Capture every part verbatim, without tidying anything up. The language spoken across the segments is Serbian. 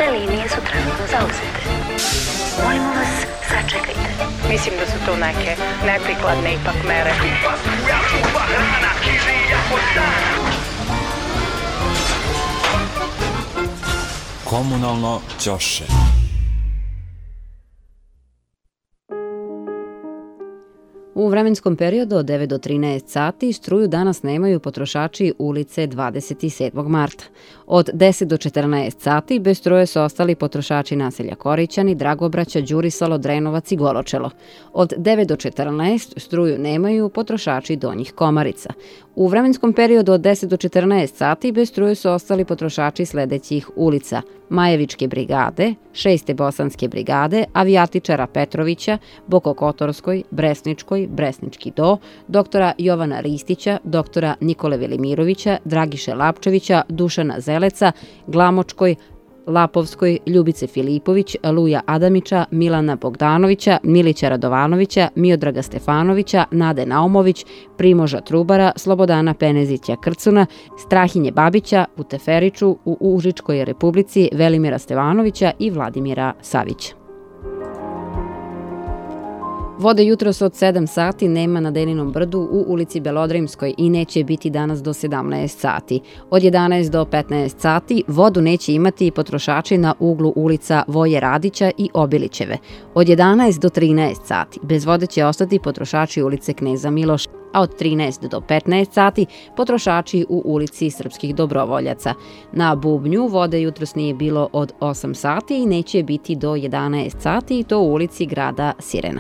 Sve linije su trenutno zauzete. Molimo vas, sačekajte. Mislim da su to neke neprikladne ipak mere. Komunalno ćoše. U vremenskom periodu od devet do trinaest sati struju danas nemaju potrošači ulice dvadeset sedmog marta. Od deset do četrnaest sati bez struje su ostali potrošači naselja Korićani, Dragobraća, Đurisalo, Drenovac i Goločelo. Od devet do četrnaest struju nemaju potrošači Donjih Komarica. U vremenskom periodu od deset do četrnaest sati bez struje su ostali potrošači sledećih ulica: Majevičke brigade, šeste bosanske brigade, Avijatičara Petrovića, Bokokotorskoj, Bresničkoj, Bresnički do, doktora Jovana Ristića, doktora Nikole Velimirovića, Dragiše Lapčevića, Dušana Zeleca, Glamočkoj, Lapovskoj, Ljubice Filipović, Luja Adamića, Milana Bogdanovića, Milića Radovanovića, Miodraga Stefanovića, Nade Naumović, Primoža Trubara, Slobodana Penezića Krcuna, Strahinje Babića, u Teferiću, u Užičkoj republici, Velimira Stevanovića i Vladimira Savića. Vode jutros od sedam sati nema na Deninom brdu u ulici Belodrimskoj i neće biti danas do sedamnaest sati. Od jedanaest do petnaest sati vodu neće imati i potrošači na uglu ulica Voje Radića i Obilićeve. Od jedanaest do trinaest sati bez vode će ostati potrošači ulice Kneza Miloša, a od trinaest do petnaest sati potrošači u ulici Srpskih dobrovoljaca. Na Bubnju vode jutros nije bilo od osam sati i neće biti do jedanaest sati i to u ulici grada Sirena.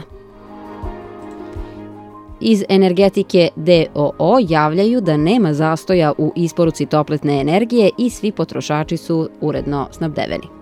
Iz Energetike D O O javljaju da nema zastoja u isporuci toplotne energije i svi potrošači su uredno snabdeveni.